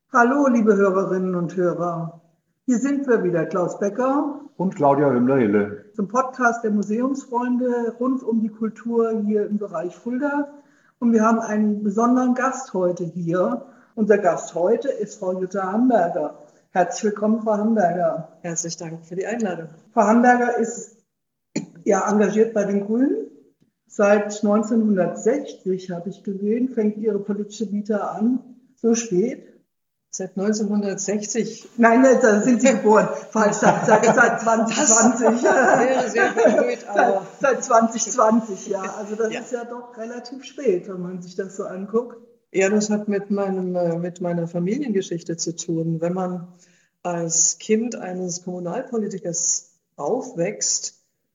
Hallo, liebe Hörerinnen und Hörer. Hier sind wir wieder, Klaus Becker Und Claudia Hümmler-Hille. zum Podcast der Museumsfreunde rund um die Kultur hier im Bereich Fulda. Und wir haben einen besonderen Gast heute hier. Unser Gast heute ist Frau Jutta Hamberger. Herzlich willkommen, Frau Hamberger. Herzlichen Dank für die Einladung. Frau Hamberger ist engagiert bei den Grünen. Seit 1960, habe ich gesehen, fängt ihre politische Vita an. So spät. Seit 1960. Nein, da sind Sie geboren. Falsch, seit 2020. Das wäre sehr verfrüht, aber seit 2020, ja. Also das ist ja doch relativ spät, wenn man sich das so anguckt. Ja, das hat mit meiner Familiengeschichte zu tun. Wenn man als Kind eines Kommunalpolitikers aufwächst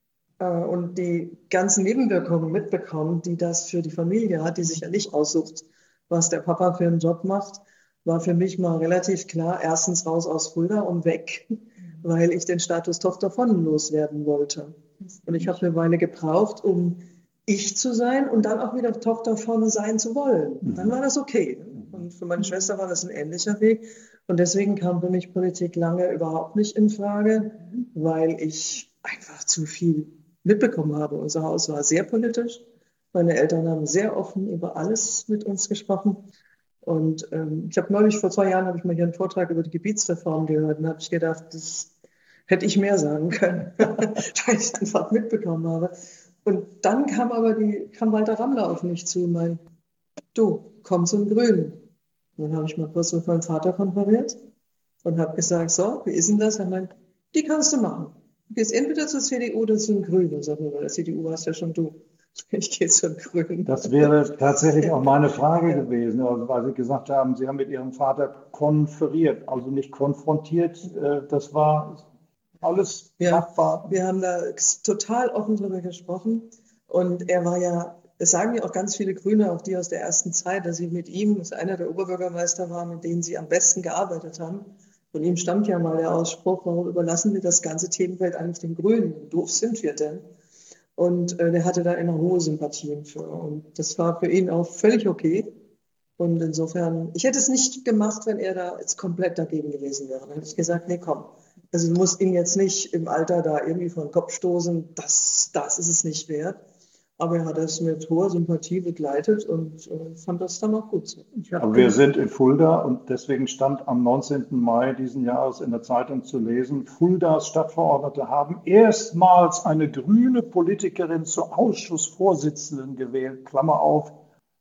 und die ganzen Nebenwirkungen mitbekommt, die das für die Familie hat, die sich ja nicht aussucht, was der Papa für einen Job macht, war für mich mal relativ klar, erstens raus aus Fulda und weg, weil ich den Status Tochter von loswerden wollte. Und ich habe eine Weile gebraucht, um ich zu sein und dann auch wieder Tochter von sein zu wollen. Dann war das okay. Und für meine Schwester war das ein ähnlicher Weg. Und deswegen kam für mich Politik lange überhaupt nicht in Frage, weil ich einfach zu viel mitbekommen habe. Unser Haus war sehr politisch. Meine Eltern haben sehr offen über alles mit uns gesprochen. Und ich habe neulich, vor 2 Jahren, habe ich mal hier einen Vortrag über die Gebietsreform gehört und habe ich gedacht, das hätte ich mehr sagen können, weil ich einfach mitbekommen habe. Und dann kam Walter Rammler auf mich zu und meinte, du, komm zum Grünen. Und dann habe ich mal kurz mit meinem Vater konferiert und habe gesagt, so, wie ist denn das? Er meint, die kannst du machen. Du gehst entweder zur CDU oder zum Grünen. Sag mir, bei der CDU warst ja schon du. Ich gehe zum Grünen. Das wäre tatsächlich auch meine Frage gewesen, also weil Sie gesagt haben, Sie haben mit Ihrem Vater konferiert, also nicht konfrontiert. Das war alles machbar. Wir haben da total offen drüber gesprochen. Und er war ja, es sagen ja auch ganz viele Grüne, auch die aus der ersten Zeit, dass sie mit ihm, dass einer der Oberbürgermeister war, mit denen sie am besten gearbeitet haben. Von ihm stammt ja mal der Ausspruch, warum überlassen wir das ganze Themenfeld eigentlich den Grünen? Wie doof sind wir denn? Und der hatte da eine hohe Sympathien für. Und das war für ihn auch völlig okay. Und insofern, ich hätte es nicht gemacht, wenn er da jetzt komplett dagegen gewesen wäre. Dann hätte ich gesagt, nee, komm. Also du musst ihn jetzt nicht im Alter da irgendwie vor den Kopf stoßen. Das ist es nicht wert. Aber er hat es mit hoher Sympathie begleitet und fand das dann auch gut so. Aber wir sind in Fulda und deswegen stand am 19. Mai diesen Jahres in der Zeitung zu lesen, Fuldas Stadtverordnete haben erstmals eine grüne Politikerin zur Ausschussvorsitzenden gewählt, Klammer auf.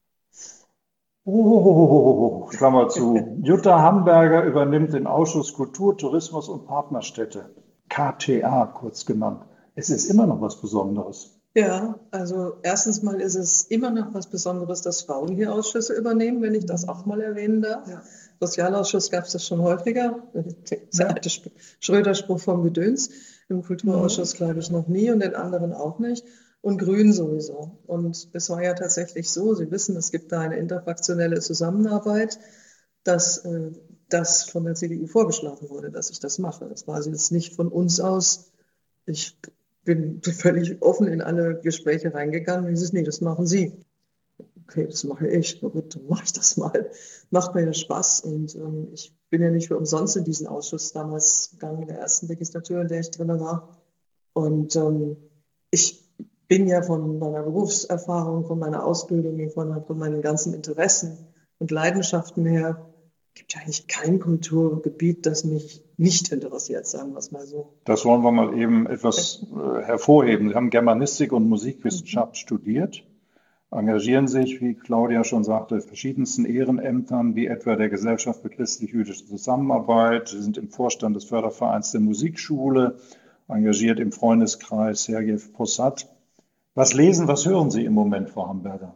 Klammer zu. Jutta Hamberger übernimmt den Ausschuss Kultur, Tourismus und Partnerstädte, KTA kurz genannt. Es ist immer noch was Besonderes. Ja, also erstens mal ist es immer noch was Besonderes, dass Frauen hier Ausschüsse übernehmen, wenn ich das auch mal erwähnen darf. Ja. Sozialausschuss gab es das schon häufiger. Der alte Schröder-Spruch vom Gedöns. Im Kulturausschuss glaube ich noch nie und den anderen auch nicht. Und Grün sowieso. Und es war ja tatsächlich so, Sie wissen, es gibt da eine interfraktionelle Zusammenarbeit, dass das von der CDU vorgeschlagen wurde, dass ich das mache. Das war also jetzt nicht von uns aus. Ich bin völlig offen in alle Gespräche reingegangen und gesagt, nee, das machen Sie. Okay, das mache ich. Na gut, dann mache ich das mal. Macht mir ja Spaß und ich bin ja nicht für umsonst in diesen Ausschuss damals gegangen, in der ersten Legislatur, in der ich drin war. Und ich bin ja von meiner Berufserfahrung, von meiner Ausbildung, von meinen ganzen Interessen und Leidenschaften her, gibt ja eigentlich kein Kulturgebiet, das mich nicht interessiert, sagen wir es mal so. Das wollen wir mal eben etwas hervorheben. Sie haben Germanistik und Musikwissenschaft studiert, engagieren sich, wie Claudia schon sagte, in verschiedensten Ehrenämtern, wie etwa der Gesellschaft für christlich-jüdische Zusammenarbeit. Sie sind im Vorstand des Fördervereins der Musikschule, engagiert im Freundeskreis Sergej Posad. Was lesen, was hören Sie im Moment, Frau Hamberger?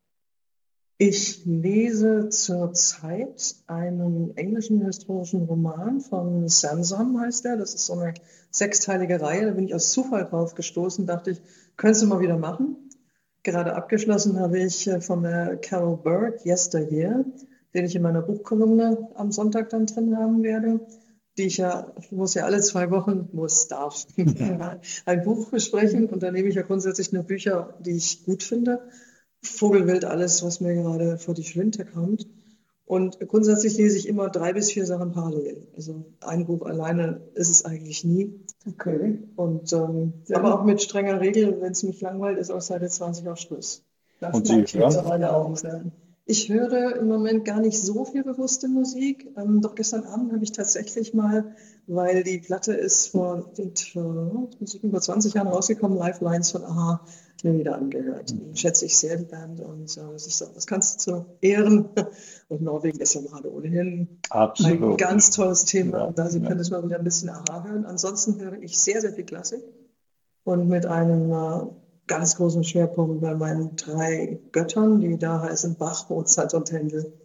Ich lese zurzeit einen englischen historischen Roman von Sansom, heißt der. Das ist so eine 6-teilige Reihe. Da bin ich aus Zufall drauf gestoßen, dachte ich, könntest du mal wieder machen. Gerade abgeschlossen habe ich von der Carol Burke, Yesteryear, den ich in meiner Buchkolumne am Sonntag dann drin haben werde, ich muss ja alle 2 Wochen, darf ein Buch besprechen und dann nehme ich ja grundsätzlich nur Bücher, die ich gut finde. Vogelwild, alles, was mir gerade vor die Flinte kommt. Und grundsätzlich lese ich immer 3 bis 4 Sachen parallel. Also ein Buch alleine ist es eigentlich nie. Okay. Und, aber auch mit strenger Regel, wenn es mich langweilt, ist auf Seite 20 auch Schluss. Das Und Sie mag ich jetzt hören? auf meine Augen sein. Ich höre im Moment gar nicht so viel bewusste Musik. Doch gestern Abend habe ich tatsächlich mal, weil die Platte ist vor 20 Jahren rausgekommen, Lifelines von A-ha, mir wieder angehört. Die schätze ich sehr, die Band. Und das kannst du zu Ehren. Und Norwegen ist ja gerade ohnehin Absolut. ein ganz tolles Thema. Ja, Und da ja. könntest du mal wieder ein bisschen A-ha hören. Ansonsten höre ich sehr, sehr viel Klassik. Und mit einem ganz großen Schwerpunkt bei meinen 3 Göttern, die da heißen Bach, Mozart und Händel.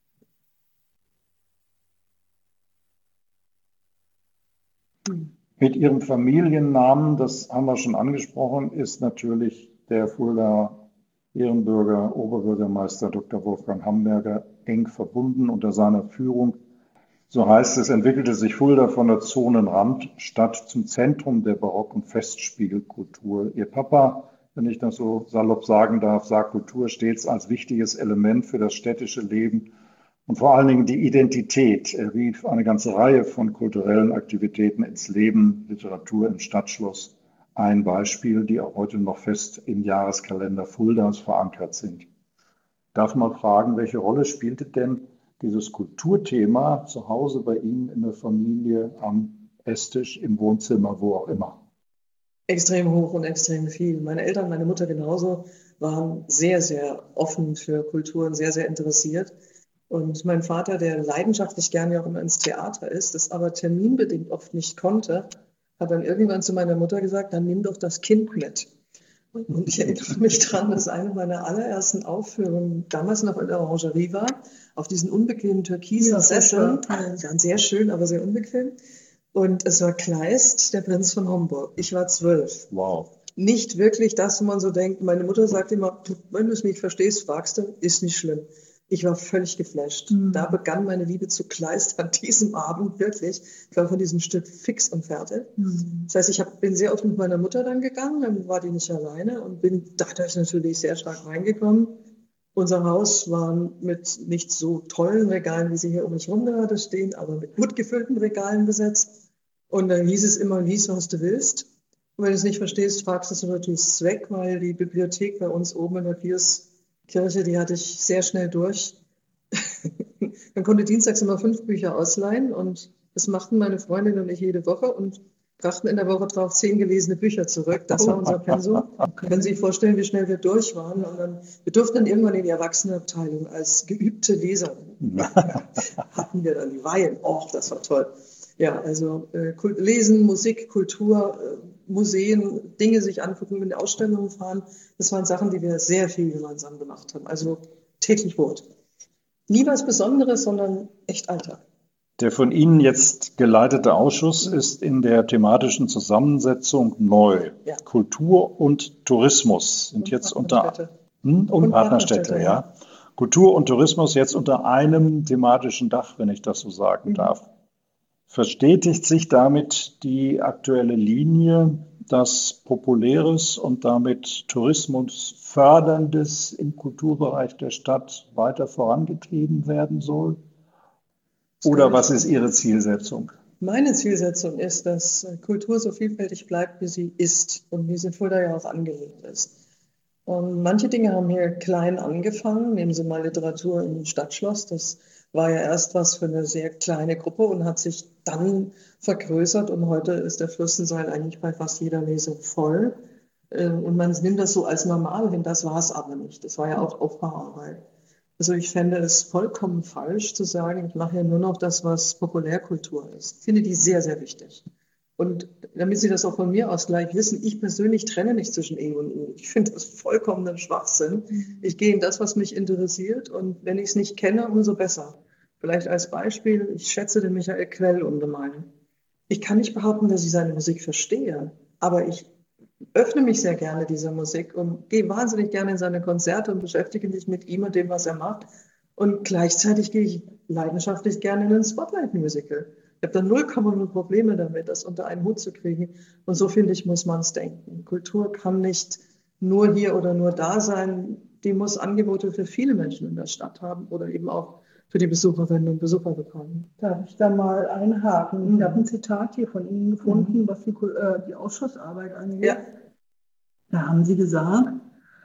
Mit Ihrem Familiennamen, das haben wir schon angesprochen, ist natürlich der Fuldaer Ehrenbürger, Oberbürgermeister Dr. Wolfgang Hamberger eng verbunden. Unter seiner Führung, so heißt es, entwickelte sich Fulda von der Zonenrandstadt zum Zentrum der Barock- und Festspielkultur. Ihr Papa, wenn ich das so salopp sagen darf, sah Kultur stets als wichtiges Element für das städtische Leben und vor allen Dingen die Identität. Er rief eine ganze Reihe von kulturellen Aktivitäten ins Leben, Literatur im Stadtschloss, ein Beispiel, die auch heute noch fest im Jahreskalender Fuldas verankert sind. Darf man fragen, welche Rolle spielte denn dieses Kulturthema zu Hause bei Ihnen in der Familie, am Esstisch, im Wohnzimmer, wo auch immer? Extrem hoch und extrem viel. Meine Eltern, meine Mutter genauso, waren sehr, sehr offen für Kultur und sehr, sehr interessiert. Und mein Vater, der leidenschaftlich gerne auch immer ins Theater ist, das aber terminbedingt oft nicht konnte, hat dann irgendwann zu meiner Mutter gesagt, dann nimm doch das Kind mit. Und ich erinnere mich daran, dass eine meiner allerersten Aufführungen damals noch in der Orangerie war, auf diesen unbequemen türkisen Sesseln. Die waren sehr schön, aber sehr unbequem. Und es war Kleist, der Prinz von Homburg. Ich war 12. Wow. Nicht wirklich das, wo man so denkt. Meine Mutter sagt immer, wenn du es nicht verstehst, fragst du, ist nicht schlimm. Ich war völlig geflasht. Da begann meine Liebe zu Kleist an diesem Abend wirklich. Ich war von diesem Stück fix und fertig. Das heißt, ich bin sehr oft mit meiner Mutter dann gegangen, dann war die nicht alleine und bin dadurch natürlich sehr stark reingekommen. Unser Haus war mit nicht so tollen Regalen, wie sie hier um mich rum gerade stehen, aber mit gut gefüllten Regalen besetzt. Und dann hieß es immer, lies, was du willst. Und wenn du es nicht verstehst, fragst du natürlich weg, weil die Bibliothek bei uns oben in der Piuskirche, die hatte ich sehr schnell durch. Man konnte dienstags immer 5 Bücher ausleihen und das machten meine Freundin und ich jede Woche und brachten in der Woche drauf 10 gelesene Bücher zurück. Das war unser Pensum. Können Sie sich vorstellen, wie schnell wir durch waren? Und dann, wir durften dann irgendwann in die Erwachsenenabteilung als geübte Leser. Hatten wir dann die Weihen. Och, das war toll. Ja, also Lesen, Musik, Kultur, Museen, Dinge sich angucken, in Ausstellungen fahren, das waren Sachen, die wir sehr viel gemeinsam gemacht haben. Also täglich Brot. Nie was Besonderes, sondern echt Alltag. Der von Ihnen jetzt geleitete Ausschuss ist in der thematischen Zusammensetzung neu. Ja. Kultur und Tourismus sind jetzt unter Und Partnerstädte, ja. Kultur und Tourismus jetzt unter einem thematischen Dach, wenn ich das so sagen darf. Verstetigt sich damit die aktuelle Linie, dass Populäres und damit Tourismus förderndes im Kulturbereich der Stadt weiter vorangetrieben werden soll? Oder was ist Ihre Zielsetzung? Meine Zielsetzung ist, dass Kultur so vielfältig bleibt, wie sie ist und wie sie in Fulda ja auch angelegt ist. Und manche Dinge haben hier klein angefangen. Nehmen Sie mal Literatur im Stadtschloss. Das war ja erst was für eine sehr kleine Gruppe und hat sich dann vergrößert. Und heute ist der Fürstensaal eigentlich bei fast jeder Lesung voll. Und man nimmt das so als normal hin. Das war es aber nicht. Das war ja auch Aufbauarbeit. Also ich fände es vollkommen falsch zu sagen, ich mache ja nur noch das, was Populärkultur ist. Ich finde die sehr, sehr wichtig. Und damit Sie das auch von mir aus gleich wissen, ich persönlich trenne nicht zwischen E und U. Ich finde das vollkommener Schwachsinn. Ich gehe in das, was mich interessiert und wenn ich es nicht kenne, umso besser. Vielleicht als Beispiel, ich schätze den Michael Quell ungemein. Ich kann nicht behaupten, dass ich seine Musik verstehe, aber ich öffne mich sehr gerne dieser Musik und gehe wahnsinnig gerne in seine Konzerte und beschäftige mich mit ihm und dem, was er macht. Und gleichzeitig gehe ich leidenschaftlich gerne in ein Spotlight-Musical. Ich habe da 0,0 Probleme damit, das unter einen Hut zu kriegen. Und so, finde ich, muss man es denken. Kultur kann nicht nur hier oder nur da sein. Die muss Angebote für viele Menschen in der Stadt haben oder eben auch für die Besucherinnen und Besucher bekommen. Darf ich da mal einhaken? Ich habe ein Zitat hier von Ihnen gefunden, was die Ausschussarbeit angeht. Ja. Da haben Sie gesagt,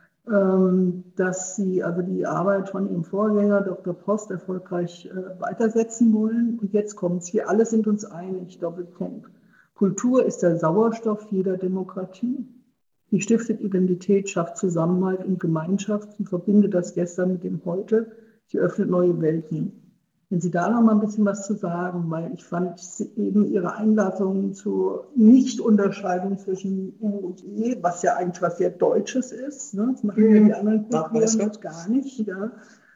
dass Sie also die Arbeit von Ihrem Vorgänger Dr. Post erfolgreich weitersetzen wollen. Und jetzt kommt es, wir alle sind uns einig, Doppelpunkt. Kultur ist der Sauerstoff jeder Demokratie. Sie stiftet Identität, schafft Zusammenhalt und Gemeinschaft und verbindet das Gestern mit dem Heute. Sie öffnet neue Welten. Wenn Sie da noch mal ein bisschen was zu sagen, weil ich fand eben Ihre Einladung zur Nichtunterscheidung zwischen U und E, was ja eigentlich was sehr Deutsches ist, ne? Das machen ja die anderen Kulturen gar nicht. Ja.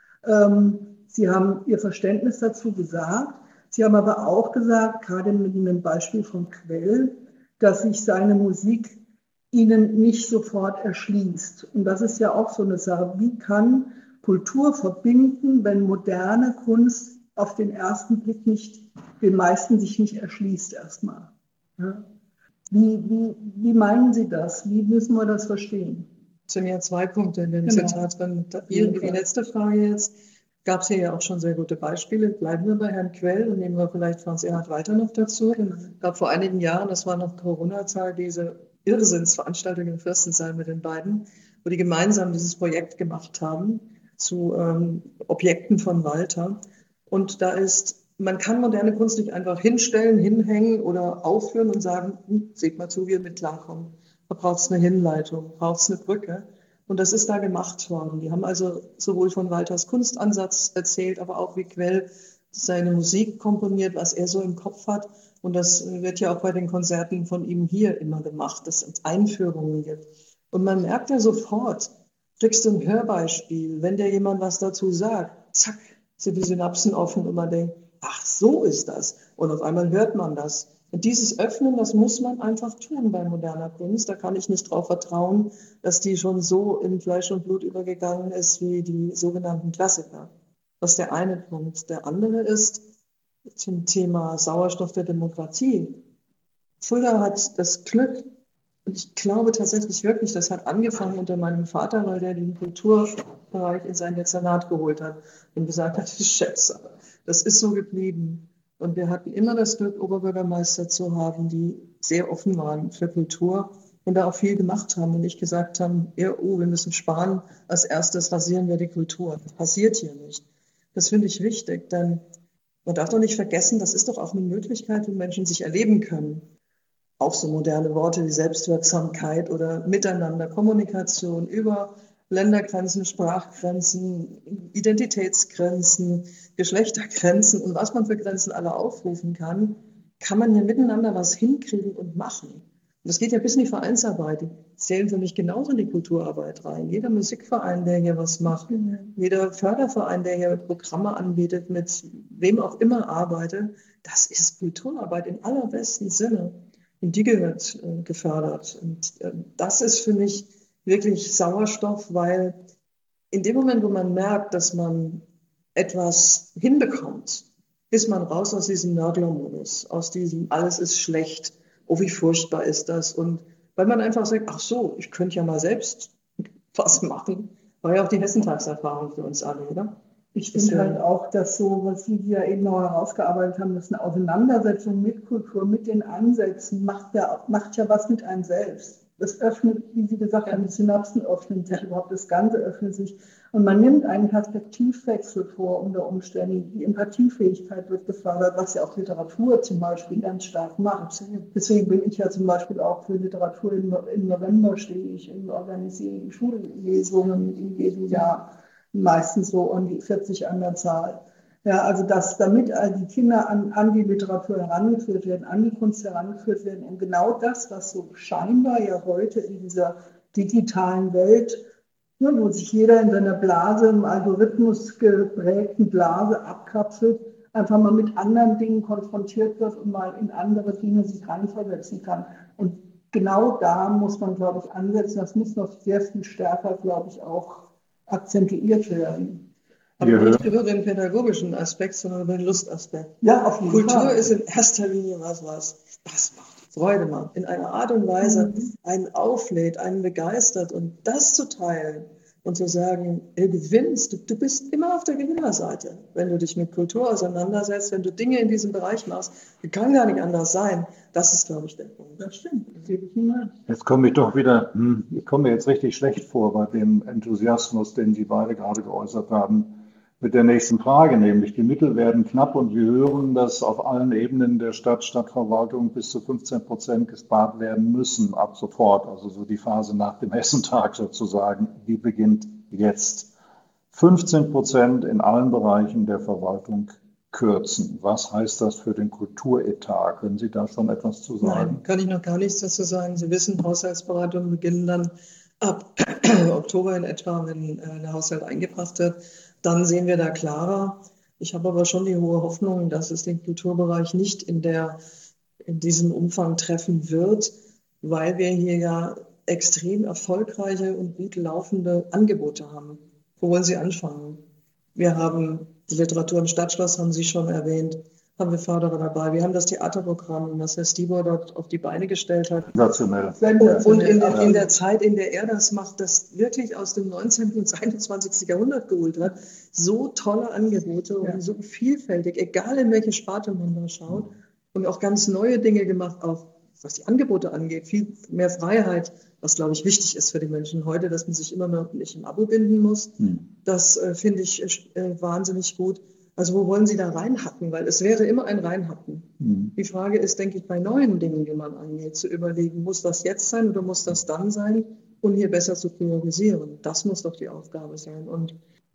Sie haben Ihr Verständnis dazu gesagt. Sie haben aber auch gesagt, gerade mit dem Beispiel von Quell, dass sich seine Musik Ihnen nicht sofort erschließt. Und das ist ja auch so eine Sache. Wie kann Kultur verbinden, wenn moderne Kunst auf den ersten Blick den meisten sich nicht erschließt erstmal? Ja? Wie meinen Sie das? Wie müssen wir das verstehen? Es sind ja 2 Punkte in dem Zitat drin. Die letzte Frage jetzt. Gab es hier ja auch schon sehr gute Beispiele. Bleiben wir bei Herrn Quell und nehmen wir vielleicht Franz Erhard weiter noch dazu. Es gab vor einigen Jahren, das war noch Corona-Zeit, diese Irrsinnsveranstaltung im Fürstensaal mit den beiden, wo die gemeinsam dieses Projekt gemacht haben zu Objekten von Walter. Und da man kann moderne Kunst nicht einfach hinstellen, hinhängen oder aufführen und sagen, seht mal zu, wie ihr mit klarkommt. Da braucht es eine Hinleitung, braucht es eine Brücke. Und das ist da gemacht worden. Die haben also sowohl von Walters Kunstansatz erzählt, aber auch wie Quell seine Musik komponiert, was er so im Kopf hat. Und das wird ja auch bei den Konzerten von ihm hier immer gemacht, dass es Einführungen gibt. Und man merkt ja sofort, kriegst du ein Hörbeispiel, wenn dir jemand was dazu sagt, zack, sind die Synapsen offen und man denkt, ach, so ist das. Und auf einmal hört man das. Und dieses Öffnen, das muss man einfach tun bei moderner Kunst. Da kann ich nicht darauf vertrauen, dass die schon so in Fleisch und Blut übergegangen ist wie die sogenannten Klassiker. Das ist der eine Punkt. Der andere ist zum Thema Sauerstoff der Demokratie. Fulda hat das Glück, und ich glaube tatsächlich wirklich, das hat angefangen unter meinem Vater, weil der den Kulturbereich in sein Dezernat geholt hat und gesagt hat, ich schätze, das ist so geblieben. Und wir hatten immer das Glück, Oberbürgermeister zu haben, die sehr offen waren für Kultur und da auch viel gemacht haben und nicht gesagt haben, wir müssen sparen, als erstes rasieren wir die Kultur. Das passiert hier nicht. Das finde ich wichtig, denn man darf doch nicht vergessen, das ist doch auch eine Möglichkeit, wo Menschen sich erleben können. Auch so moderne Worte wie Selbstwirksamkeit oder Miteinander, Kommunikation über Ländergrenzen, Sprachgrenzen, Identitätsgrenzen, Geschlechtergrenzen und was man für Grenzen alle aufrufen kann man ja miteinander was hinkriegen und machen. Und das geht ja bis in die Vereinsarbeit. Die zählen für mich genauso in die Kulturarbeit rein. Jeder Musikverein, der hier was macht, jeder Förderverein, der hier Programme anbietet, mit wem auch immer arbeitet, das ist Kulturarbeit im allerbesten Sinne. Und die gehört gefördert. Und das ist für mich wirklich Sauerstoff, weil in dem Moment, wo man merkt, dass man etwas hinbekommt, ist man raus aus diesem Nörgler-Modus, aus diesem alles ist schlecht, oh wie furchtbar ist das. Und weil man einfach sagt, ach so, ich könnte ja mal selbst was machen, war ja auch die Hessentagserfahrung für uns alle, oder? Ich finde halt auch, dass so, was Sie ja eben noch herausgearbeitet haben, dass eine Auseinandersetzung mit Kultur, mit den Ansätzen, macht ja was mit einem selbst. Es öffnet, wie Sie gesagt haben, die Synapsen öffnen sich, überhaupt das Ganze öffnet sich. Und man nimmt einen Perspektivwechsel vor unter Umständen. Die Empathiefähigkeit wird gefördert, was ja auch Literatur zum Beispiel ganz stark macht. Deswegen bin ich ja zum Beispiel auch für Literatur im November stehe ich und organisiere Schullesungen in jedem Jahr. Meistens so um die 40 an der Zahl. Ja, also damit die Kinder an die Literatur herangeführt werden, an die Kunst herangeführt werden und genau das, was so scheinbar ja heute in dieser digitalen Welt, wo sich jeder in seiner Blase, im Algorithmus geprägten Blase abkapselt, einfach mal mit anderen Dingen konfrontiert wird und mal in andere Dinge sich reinversetzen kann. Und genau da muss man, glaube ich, ansetzen. Das muss noch sehr viel stärker, glaube ich, auch akzentuiert werden. Aber nicht über den pädagogischen Aspekt, sondern über den Lustaspekt. Ja, auf jeden Kultur Fall. ist in erster Linie was Spaß macht, Freude macht, in einer Art und Weise einen auflädt, einen begeistert und das zu teilen, und zu sagen, du gewinnst, du bist immer auf der Gewinnerseite, wenn du dich mit Kultur auseinandersetzt, wenn du Dinge in diesem Bereich machst, kann gar nicht anders sein. Das ist, glaube ich, der Punkt. Das stimmt, das gebe ich Ihnen recht. Jetzt komme ich doch wieder, ich komme mir jetzt richtig schlecht vor bei dem Enthusiasmus, den Sie beide gerade geäußert haben, mit der nächsten Frage, nämlich die Mittel werden knapp und wir hören, dass auf allen Ebenen der Stadtverwaltung bis zu 15% gespart werden müssen ab sofort. Also so die Phase nach dem Hessentag sozusagen, die beginnt jetzt. 15% in allen Bereichen der Verwaltung kürzen. Was heißt das für den Kulturetat? Können Sie da schon etwas zu sagen? Nein, kann ich noch gar nichts dazu sagen. Sie wissen, Haushaltsberatungen beginnen dann ab Oktober in etwa, wenn der Haushalt eingebracht wird. Dann sehen wir da klarer. Ich habe aber schon die hohe Hoffnung, dass es den Kulturbereich nicht in diesem Umfang treffen wird, weil wir hier ja extrem erfolgreiche und gut laufende Angebote haben. Wo wollen Sie anfangen? Wir haben die Literatur im Stadtschloss, haben Sie schon erwähnt, haben wir Förderer dabei. Wir haben das Theaterprogramm, das Herr Stieber dort auf die Beine gestellt hat. Sensationell. Und in der Zeit, in der er das macht, das wirklich aus dem 19. und 21. Jahrhundert geholt hat, so tolle Angebote und so vielfältig, egal in welche Sparte man da schaut, und auch ganz neue Dinge gemacht, auch was die Angebote angeht, viel mehr Freiheit, was, glaube ich, wichtig ist für die Menschen heute, dass man sich immer noch nicht im Abo binden muss. Das finde ich wahnsinnig gut. Also wo wollen Sie da reinhacken? Weil es wäre immer ein Reinhacken. Die Frage ist, denke ich, bei neuen Dingen, die man angeht, zu überlegen, muss das jetzt sein oder muss das dann sein? Und hier besser zu priorisieren. Das muss doch die Aufgabe sein. Und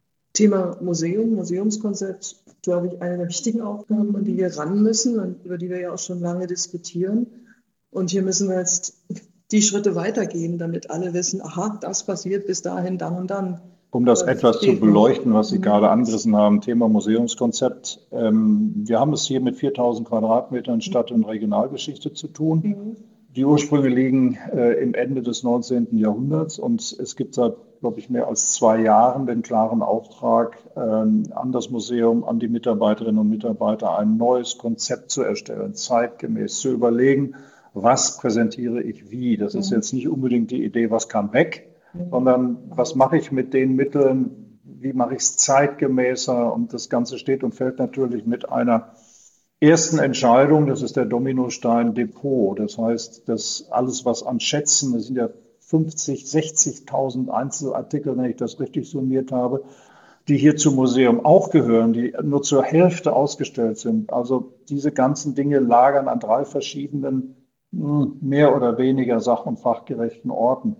Thema Museum, Museumskonzept, glaube ich, eine der wichtigen Aufgaben, an die wir ran müssen und über die wir ja auch schon lange diskutieren. Und hier müssen wir jetzt die Schritte weitergehen, damit alle wissen, aha, das passiert bis dahin, dann und dann. Um das etwas zu beleuchten, was Sie gerade angerissen haben, Thema Museumskonzept. Wir haben es hier mit 4000 Quadratmetern Stadt- und Regionalgeschichte zu tun. Die Ursprünge liegen im Ende des 19. Jahrhunderts und es gibt seit, glaube ich, mehr als 2 Jahren den klaren Auftrag an das Museum, an die Mitarbeiterinnen und Mitarbeiter, ein neues Konzept zu erstellen, zeitgemäß zu überlegen, was präsentiere ich wie. Das ist jetzt nicht unbedingt die Idee, was kann weg, sondern was mache ich mit den Mitteln, wie mache ich es zeitgemäßer, und das Ganze steht und fällt natürlich mit einer ersten Entscheidung, das ist der Dominostein Depot. Das heißt, dass alles, was an Schätzen, das sind ja 50, 60.000 Einzelartikel, wenn ich das richtig summiert habe, die hier zum Museum auch gehören, die nur zur Hälfte ausgestellt sind. Also diese ganzen Dinge lagern an 3 verschiedenen, mehr oder weniger sach- und fachgerechten Orten.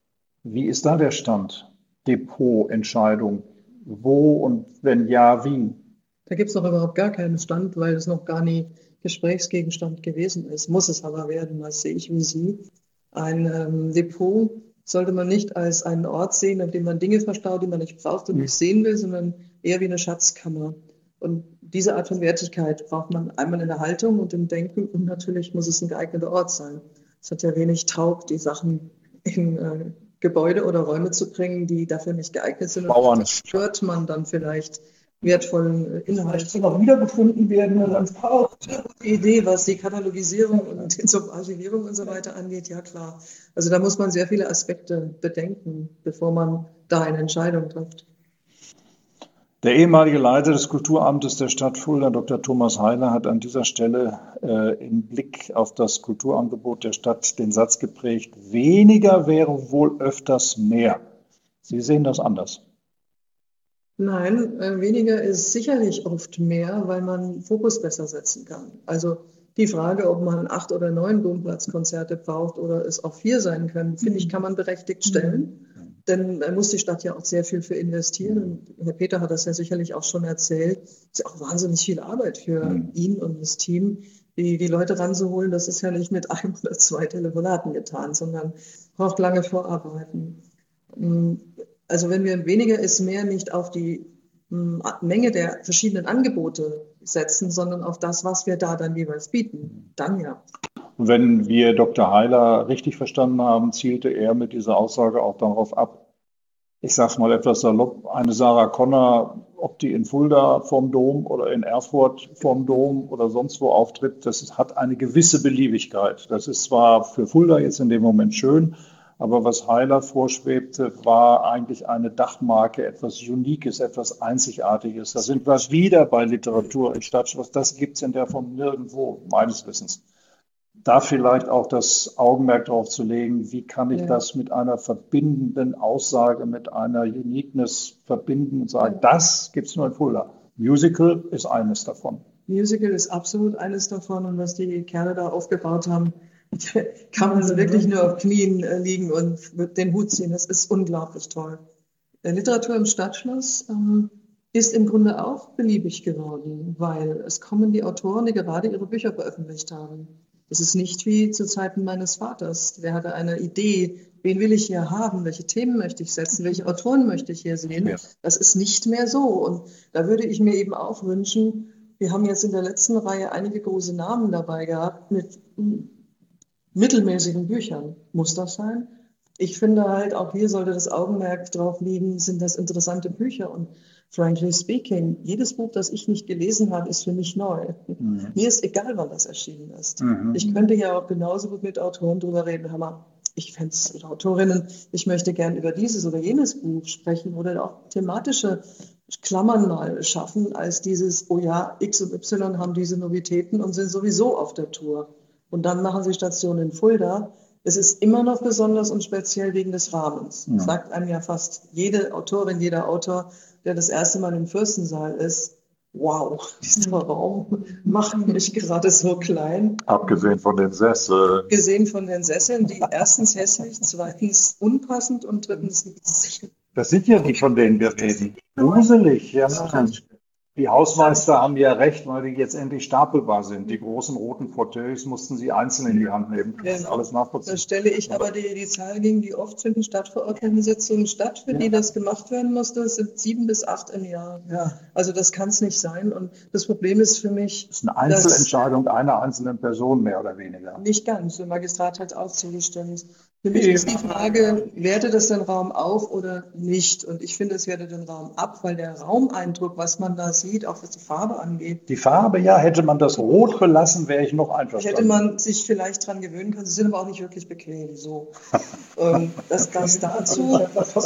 Wie ist da der Stand? Depotentscheidung. Wo und wenn ja, wie? Da gibt es noch überhaupt gar keinen Stand, weil es noch gar nie Gesprächsgegenstand gewesen ist. Muss es aber werden, das sehe ich wie Sie. Ein Depot sollte man nicht als einen Ort sehen, an dem man Dinge verstaut, die man nicht braucht und nicht sehen will, sondern eher wie eine Schatzkammer. Und diese Art von Wertigkeit braucht man einmal in der Haltung und im Denken, und natürlich muss es ein geeigneter Ort sein. Es hat ja wenig Taug, die Sachen in Gebäude oder Räume zu bringen, die dafür nicht geeignet sind. Und das stört man dann vielleicht wertvollen Inhalt. Vielleicht soll auch wiedergefunden werden, wenn man es braucht. Die Idee, was die Katalogisierung und die Archivierung und so weiter angeht, ja klar. Also da muss man sehr viele Aspekte bedenken, bevor man da eine Entscheidung trifft. Der ehemalige Leiter des Kulturamtes der Stadt Fulda, Dr. Thomas Heiler, hat an dieser Stelle im Blick auf das Kulturangebot der Stadt den Satz geprägt: Weniger wäre wohl öfters mehr. Sie sehen das anders. Nein, weniger ist sicherlich oft mehr, weil man Fokus besser setzen kann. Also die Frage, ob man 8 oder 9 Domplatzkonzerte braucht oder es auch 4 sein können, finde ich, kann man berechtigt stellen. Denn da muss die Stadt ja auch sehr viel für investieren. Und Herr Peter hat das ja sicherlich auch schon erzählt. Es ist ja auch wahnsinnig viel Arbeit für ihn und das Team, die Leute ranzuholen. Das ist ja nicht mit 1 oder 2 Telefonaten getan, sondern braucht lange Vorarbeiten. Also wenn wir weniger ist mehr nicht auf die Menge der verschiedenen Angebote setzen, sondern auf das, was wir da dann jeweils bieten, dann ja. Wenn wir Dr. Heiler richtig verstanden haben, zielte er mit dieser Aussage auch darauf ab, ich sage es mal etwas salopp, eine Sarah Connor, ob die in Fulda vorm Dom oder in Erfurt vorm Dom oder sonst wo auftritt, das hat eine gewisse Beliebigkeit. Das ist zwar für Fulda jetzt in dem Moment schön, Aber was Heiler vorschwebte, war eigentlich eine Dachmarke, etwas Uniques, etwas Einzigartiges. Da sind wir wieder bei Literatur im Stadtschloss. Das gibt es in der Form nirgendwo, meines Wissens. Da vielleicht auch das Augenmerk darauf zu legen, wie kann ich das mit einer verbindenden Aussage, mit einer Uniqueness verbinden und sagen, das gibt es nur in Fulda. Musical ist eines davon. Musical ist absolut eines davon und was die Kerle da aufgebaut haben, kann man also wirklich nur auf Knien liegen und den Hut ziehen. Das ist unglaublich toll. Literatur im Stadtschloss ist im Grunde auch beliebig geworden, weil es kommen die Autoren, die gerade ihre Bücher veröffentlicht haben. Es ist nicht wie zu Zeiten meines Vaters. Der hatte eine Idee, wen will ich hier haben, welche Themen möchte ich setzen, welche Autoren möchte ich hier sehen. Ja. Das ist nicht mehr so. Und da würde ich mir eben auch wünschen, wir haben jetzt in der letzten Reihe einige große Namen dabei gehabt mit mittelmäßigen Büchern. Muss das sein? Ich finde halt, auch hier sollte das Augenmerk drauf liegen, sind das interessante Bücher. Und frankly speaking, jedes Buch, das ich nicht gelesen habe, ist für mich neu. Mhm. Mir ist egal, wann das erschienen ist. Mhm. Ich könnte ja auch genauso gut mit Autoren drüber reden. Hör mal, ich fände es, oder Autorinnen, ich möchte gern über dieses oder jenes Buch sprechen oder auch thematische Klammern mal schaffen, als dieses, oh ja, X und Y haben diese Novitäten und sind sowieso auf der Tour. Und dann machen sie Station in Fulda. Es ist immer noch besonders und speziell wegen des Rahmens. Ja. Sagt einem ja fast jede Autorin, jeder Autor, der das erste Mal im Fürstensaal ist, wow, dieser Raum macht mich gerade so klein. Abgesehen von den Sesseln. Gesehen von den Sesseln, die erstens hässlich, zweitens unpassend und drittens nicht sicher. Das sind ja die, von denen wir reden. Gruselig, ja. Die Hausmeister haben ja recht, weil die jetzt endlich stapelbar sind. Die großen roten Fauteuils mussten sie einzeln in die Hand nehmen. Das ist alles nachvollziehbar. Da stelle ich aber die Zahl gegen die oft finden Stadtverordnetensitzungen statt, für die das gemacht werden musste. Es sind 7 bis 8 im Jahr. Ja. Also das kann es nicht sein. Und das Problem ist für mich... Das ist eine Einzelentscheidung einer einzelnen Person, mehr oder weniger. Nicht ganz. Der Magistrat hat auch zugestimmt. Für mich ist die Frage, wertet es den Raum auf oder nicht? Und ich finde, es wertet den Raum ab, weil der Raumeindruck, was man da sieht, auch was die Farbe angeht. Die Farbe, ja, hätte man das rot belassen, wäre ich noch einverstanden. Hätte man sich vielleicht dran gewöhnen können. Sie sind aber auch nicht wirklich bequem. So. Das dazu.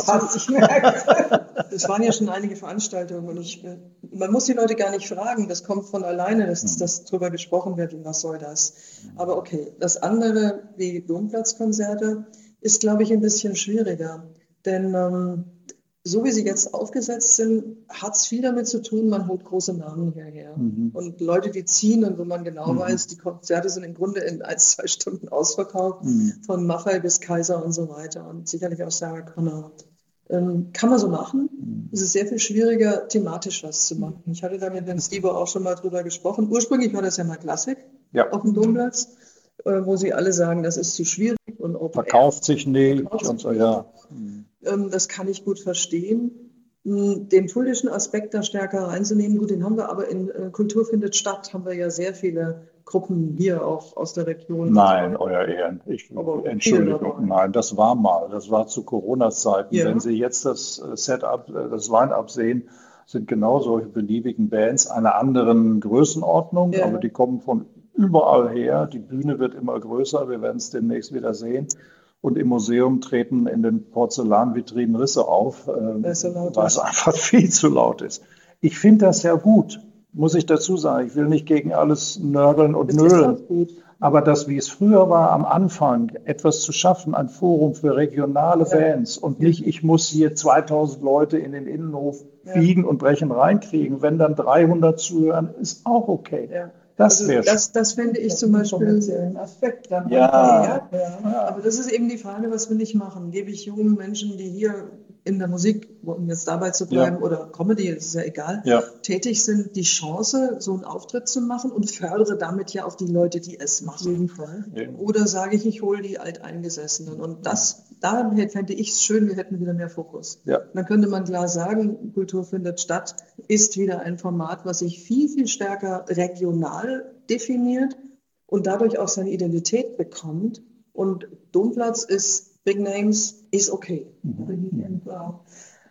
Das waren ja schon einige Veranstaltungen. Und man muss die Leute gar nicht fragen. Das kommt von alleine, dass darüber gesprochen wird. Und was soll das? Aber okay, das andere, wie Domplatzkonzerte, ist, glaube ich, ein bisschen schwieriger. Denn so wie sie jetzt aufgesetzt sind, hat es viel damit zu tun, man holt große Namen hierher. Mhm. Und Leute, die ziehen und wo man genau weiß, die Konzerte sind im Grunde in 1-2 Stunden ausverkauft, von Maffay bis Kaiser und so weiter. Und sicherlich auch Sarah Connor. Kann man so machen. Es ist sehr viel schwieriger, thematisch was zu machen. Ich hatte da mit dem Steve auch schon mal drüber gesprochen. Ursprünglich war das ja mal Klassik auf dem Domplatz, wo sie alle sagen, das ist zu schwierig. Und verkauft sich nicht und so, ja. Das kann ich gut verstehen. Den fuldeschen Aspekt da stärker reinzunehmen, gut, den haben wir aber in Kultur findet statt, haben wir ja sehr viele Gruppen hier auch aus der Region. Nein, euer Ehren, Entschuldigung, nein, das war mal, das war zu Corona-Zeiten. Ja. Wenn Sie jetzt das Setup, das Line-Up sehen, sind genau solche beliebigen Bands einer anderen Größenordnung, aber die kommen von überall her. Die Bühne wird immer größer, wir werden es demnächst wieder sehen. Und im Museum treten in den Porzellanvitrinen Risse auf, weil es einfach viel zu laut ist. Ich finde das ja gut, muss ich dazu sagen. Ich will nicht gegen alles nörgeln und nölen. Aber das, wie es früher war, am Anfang etwas zu schaffen, ein Forum für regionale Bands und nicht, ich muss hier 2000 Leute in den Innenhof biegen und brechen reinkriegen. Wenn dann 300 zuhören, ist auch okay. Ja. Das fände ich zum Beispiel Aspekt. Aber das ist eben die Frage, was will ich machen? Gebe ich jungen Menschen, die hier in der Musik, um jetzt dabei zu bleiben, oder Comedy, das ist ja egal, tätig sind, die Chance, so einen Auftritt zu machen und fördere damit ja auch die Leute, die es machen. Oder sage ich hole die Alteingesessenen. Und da fände ich es schön, wir hätten wieder mehr Fokus. Ja. Dann könnte man klar sagen, Kultur findet statt, ist wieder ein Format, was sich viel, viel stärker regional definiert und dadurch auch seine Identität bekommt. Und Domplatz ist Big Names, ist okay.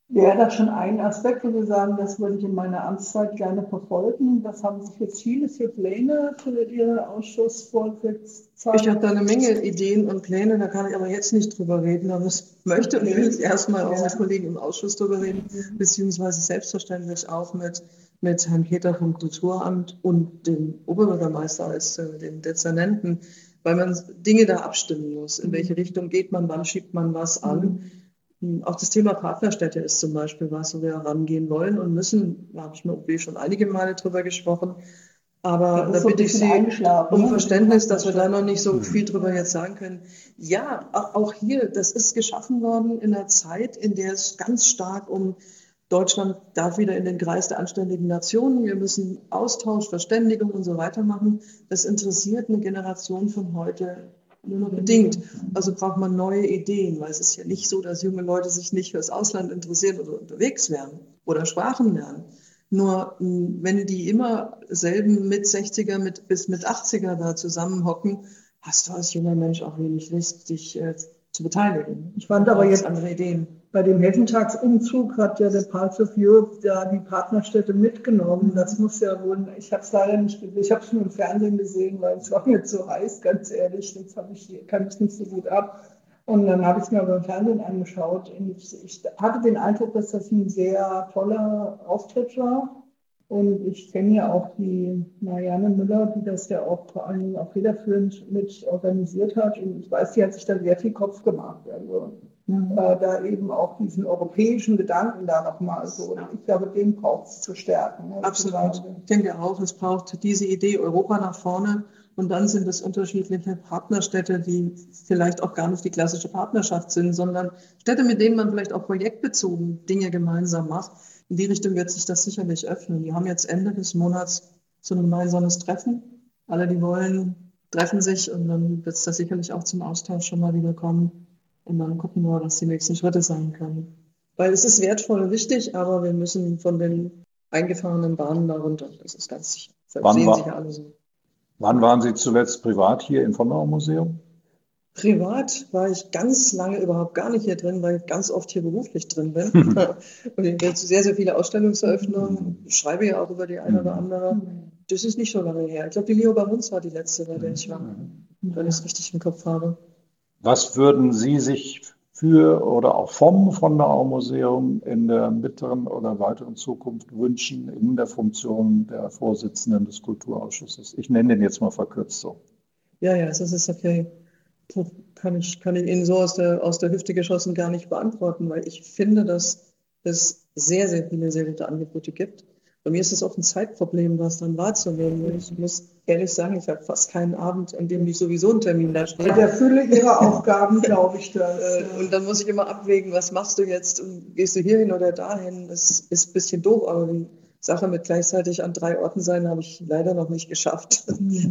Wäre das schon ein Aspekt, wo Sie sagen, das würde ich in meiner Amtszeit gerne verfolgen? Was haben Sie für Ziele, für Pläne für Ihre Ausschussvorsitzende? Ich habe da eine Menge Ideen und Pläne, da kann ich aber jetzt nicht drüber reden. Da möchte und will ich erstmal auch mit Kollegen im Ausschuss drüber reden, beziehungsweise selbstverständlich auch mit Herrn Peter vom Kulturamt und dem Oberbürgermeister als den Dezernenten, weil man Dinge da abstimmen muss. In welche Richtung geht man, wann schiebt man was an? Auch das Thema Partnerstädte ist zum Beispiel was, wo wir herangehen wollen und müssen. Da habe ich mit OB schon einige Male drüber gesprochen. Aber da bitte ich Sie um Verständnis, dass wir da noch nicht so viel drüber jetzt sagen können. Ja, auch hier, das ist geschaffen worden in einer Zeit, in der es ganz stark um Deutschland darf wieder in den Kreis der anständigen Nationen. Wir müssen Austausch, Verständigung und so weiter machen. Das interessiert eine Generation von heute nur noch bedingt. Also braucht man neue Ideen, weil es ist ja nicht so, dass junge Leute sich nicht fürs Ausland interessieren oder unterwegs werden oder Sprachen lernen. Nur wenn die immer selben mit 60er bis mit 80er da zusammenhocken, hast du als junger Mensch auch wenig Lust, dich zu beteiligen. Ich fand aber jetzt andere Ideen. Bei dem Hessentagsumzug hat ja der Pulse of Europe da die Partnerstädte mitgenommen. Das muss ja wohl, ich habe es leider nicht gesehen, ich habe es nur im Fernsehen gesehen, weil es war mir zu heiß, ganz ehrlich. Jetzt kann ich nicht so gut ab. Und dann habe ich es mir aber im Fernsehen angeschaut. Und ich hatte den Eindruck, dass das ein sehr toller Auftritt war. Und ich kenne ja auch die Marianne Müller, die das ja auch vor allen Dingen auch federführend mit organisiert hat. Und ich weiß, die hat sich da sehr viel Kopf gemacht. Also da eben auch diesen europäischen Gedanken da nochmal so. Und ich glaube, den braucht es zu stärken. Ne? Absolut. Ich denke auch, es braucht diese Idee Europa nach vorne. Und dann sind es unterschiedliche Partnerstädte, die vielleicht auch gar nicht die klassische Partnerschaft sind, sondern Städte, mit denen man vielleicht auch projektbezogen Dinge gemeinsam macht. In die Richtung wird sich das sicherlich öffnen. Die haben jetzt Ende des Monats so ein gemeinsames Treffen. Alle, die wollen, treffen sich und dann wird es da sicherlich auch zum Austausch schon mal wieder kommen. Und dann gucken wir, was die nächsten Schritte sein können. Weil es ist wertvoll und wichtig, aber wir müssen von den eingefahrenen Bahnen darunter. Das ist ganz sicher. Das sehen sich ja alle so. Wann waren Sie zuletzt privat hier im von Au Museum? Privat war ich ganz lange überhaupt gar nicht hier drin, weil ich ganz oft hier beruflich drin bin. Und ich habe sehr, sehr viele Ausstellungseröffnungen. Ich schreibe ja auch über die eine oder andere. Das ist nicht so lange her. Ich glaube, die Leo Bamunz war die letzte, bei der ich war, wenn ich es richtig im Kopf habe. Was würden Sie sich für oder auch vom von Au Museum in der mittleren oder weiteren Zukunft wünschen in der Funktion der Vorsitzenden des Kulturausschusses? Ich nenne den jetzt mal verkürzt so. Ja, das ist okay. Kann ich Ihnen so aus der Hüfte geschossen gar nicht beantworten, weil ich finde, dass es sehr, sehr viele sehr gute Angebote gibt. Bei mir ist es auch ein Zeitproblem, was dann wahrzunehmen. Ich muss ehrlich sagen, ich habe fast keinen Abend, an dem nicht sowieso ein Termin da steht. Bei der Fülle Ihrer Aufgaben, glaube ich, das. Und dann muss ich immer abwägen, was machst du jetzt? Und gehst du hierhin oder dahin? Das ist ein bisschen doof, aber die Sache mit gleichzeitig an 3 Orten sein, habe ich leider noch nicht geschafft,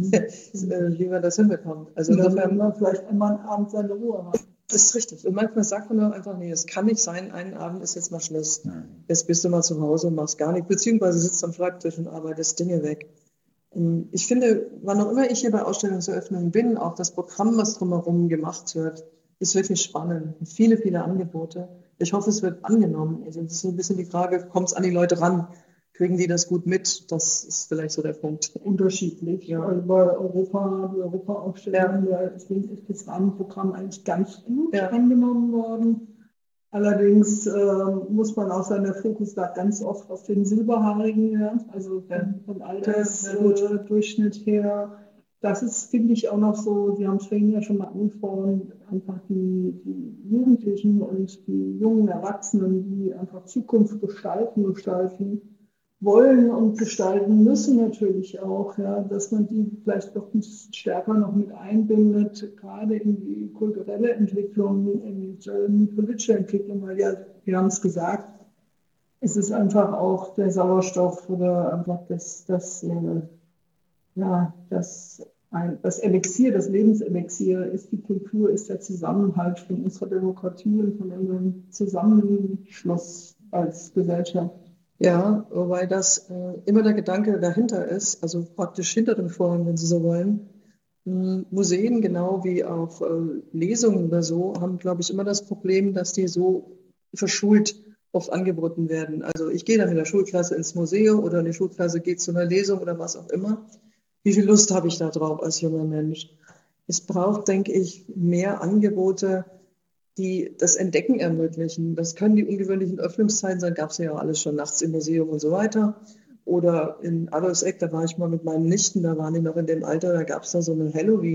wie man das hinbekommt. Also insofern man vielleicht einmal einen Abend seine Ruhe hat. Das ist richtig. Und manchmal sagt man auch einfach, nee, es kann nicht sein, einen Abend ist jetzt mal Schluss. Jetzt bist du mal zu Hause und machst gar nichts, beziehungsweise sitzt am Schreibtisch und arbeitest Dinge weg. Ich finde, wann auch immer ich hier bei Ausstellungseröffnungen bin, auch das Programm, was drumherum gemacht wird, ist wirklich spannend. Viele, viele Angebote. Ich hoffe, es wird angenommen. Also das ist so ein bisschen die Frage, kommt es an die Leute ran? Kriegen die das gut mit? Das ist vielleicht so der Punkt. Unterschiedlich. Ja. Also bei die Europa-Ausstellung, ist das Rahmenprogramm eigentlich ganz gut angenommen worden. Allerdings muss man auch sagen, der Fokus lag ganz oft auf den Silberhaarigen, also vom Altersdurchschnitt her. Das ist, finde ich, auch noch so, Sie haben es vorhin ja schon mal angesprochen, einfach die Jugendlichen und die jungen Erwachsenen, die einfach Zukunft gestalten wollen und gestalten müssen natürlich auch, dass man die vielleicht doch ein bisschen stärker noch mit einbindet, gerade in die kulturelle Entwicklung, in die politische Entwicklung, weil wir haben es gesagt, es ist einfach auch der Sauerstoff oder einfach das Elixier, das Lebenselixier ist die Kultur, ist der Zusammenhalt von unserer Demokratie und von unserem Zusammenschluss als Gesellschaft. Ja, wobei das immer der Gedanke dahinter ist, also praktisch hinter dem Vorhang, wenn Sie so wollen. Museen, genau wie auch Lesungen oder so, haben, glaube ich, immer das Problem, dass die so verschult oft angeboten werden. Also ich gehe dann mit der Schulklasse ins Museum oder eine Schulklasse geht zu einer Lesung oder was auch immer. Wie viel Lust habe ich da drauf als junger Mensch? Es braucht, denke ich, mehr Angebote, die das Entdecken ermöglichen. Das können die ungewöhnlichen Öffnungszeiten sein, gab es ja alles schon nachts im Museum und so weiter. Oder in Adolfseck, da war ich mal mit meinen Nichten, da waren die noch in dem Alter, da gab es da so eine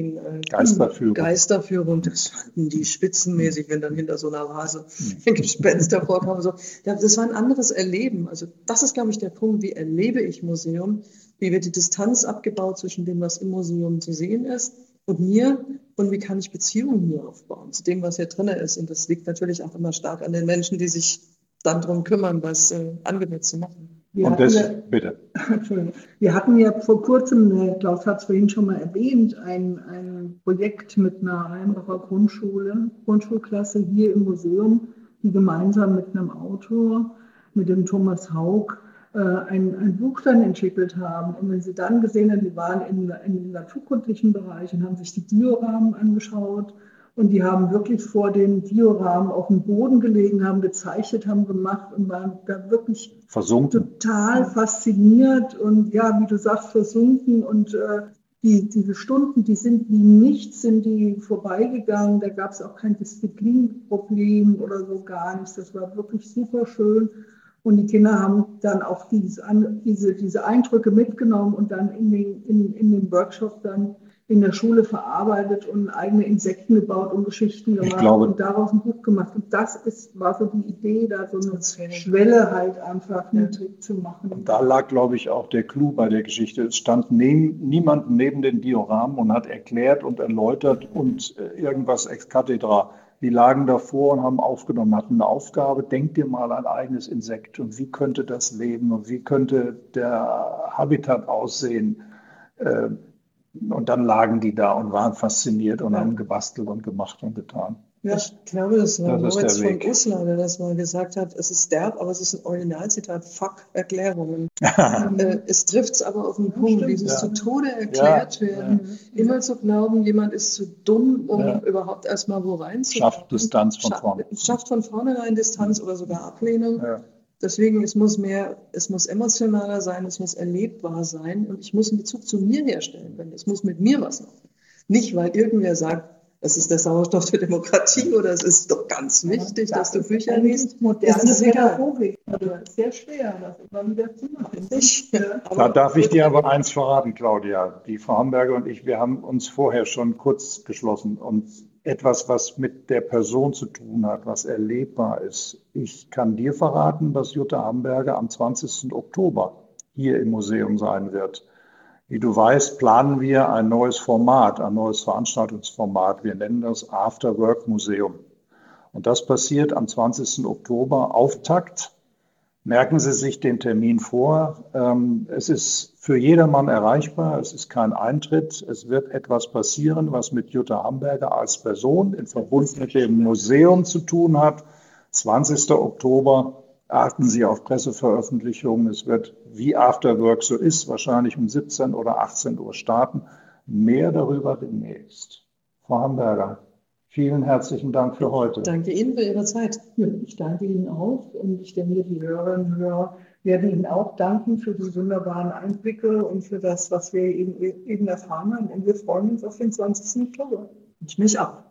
Geisterführung. Das fanden die spitzenmäßig, wenn dann hinter so einer Vase ein Gespenst hervorkam. So. Das war ein anderes Erleben. Also das ist, glaube ich, der Punkt, wie erlebe ich Museum? Wie wird die Distanz abgebaut zwischen dem, was im Museum zu sehen ist und mir? Und wie kann ich Beziehungen hier aufbauen zu dem, was hier drin ist? Und das liegt natürlich auch immer stark an den Menschen, die sich dann darum kümmern, was angemessen zu machen. Bitte. Entschuldigung. Wir hatten ja vor kurzem, Klaus hat es vorhin schon mal erwähnt, ein Projekt mit einer Heimbacher Grundschulklasse hier im Museum, die gemeinsam mit einem Autor, mit dem Thomas Haug, ein Buch dann entwickelt haben. Und wenn Sie dann gesehen haben, die waren im naturkundlichen Bereich und haben sich die Dioramen angeschaut. Und die haben wirklich vor den Dioramen auf dem Boden gelegen, haben gezeichnet, haben gemacht und waren da wirklich versunken. Total fasziniert und ja, wie du sagst, versunken. Und diese Stunden, die sind wie nichts, sind die vorbeigegangen. Da gab es auch kein Disziplinproblem oder so, gar nichts. Das war wirklich super schön. Und die Kinder haben dann auch diese Eindrücke mitgenommen und dann in den Workshop dann in der Schule verarbeitet und eigene Insekten gebaut und Geschichten gemacht und daraus ein Buch gemacht. Und war so die Idee, da so eine Schwelle halt einfach niedrig zu machen. Und da lag, glaube ich, auch der Clou bei der Geschichte. Es stand niemand neben den Dioramen und hat erklärt und erläutert und irgendwas ex cathedra. Die lagen davor und haben aufgenommen, hatten eine Aufgabe, denk dir mal ein eigenes Insekt und wie könnte das leben und wie könnte der Habitat aussehen. Und dann lagen die da und waren fasziniert und haben gebastelt und gemacht und getan. Ja, ich glaube, das war Moritz von Uslar, der das mal gesagt hat. Es ist derb, aber es ist ein Originalzitat. Fuck Erklärungen. Es trifft es aber auf den Punkt, dieses zu Tode erklärt werden. Immer zu glauben, jemand ist zu dumm, um überhaupt erstmal wo reinzukommen. Schafft Distanz von vorne. Schafft von vornherein Distanz oder sogar Ablehnung. Ja. Deswegen, es muss emotionaler sein, es muss erlebbar sein und ich muss einen Bezug zu mir herstellen können. Es muss mit mir was machen. Nicht, weil irgendwer sagt, das ist der Sauerstoff der Demokratie oder es ist doch ganz wichtig, dass du Bücher liest. Moderne Pädagogik. Sehr schwer, das immer wieder zu machen. Da darf ich dir aber eins verraten, Claudia. Die Frau Hamberger und ich, wir haben uns vorher schon kurz geschlossen und etwas, was mit der Person zu tun hat, was erlebbar ist. Ich kann dir verraten, dass Jutta Hamberger am 20. Oktober hier im Museum sein wird. Wie du weißt, planen wir ein neues Format, ein neues Veranstaltungsformat. Wir nennen das After Work Museum. Und das passiert am 20. Oktober, Auftakt. Merken Sie sich den Termin vor. Es ist für jedermann erreichbar. Es ist kein Eintritt. Es wird etwas passieren, was mit Jutta Hamberger als Person in Verbund mit dem Museum zu tun hat. 20. Oktober. Achten Sie auf Presseveröffentlichungen. Es wird, wie Afterwork so ist, wahrscheinlich um 17 oder 18 Uhr starten. Mehr darüber demnächst. Frau Hamberger, vielen herzlichen Dank für heute. Danke Ihnen für Ihre Zeit. Ja, ich danke Ihnen auch und ich denke, die Hörerinnen und Hörer werden Ihnen auch danken für die wunderbaren Einblicke und für das, was wir eben erfahren haben. Und wir freuen uns auf den 20. Oktober. Ich mich auch.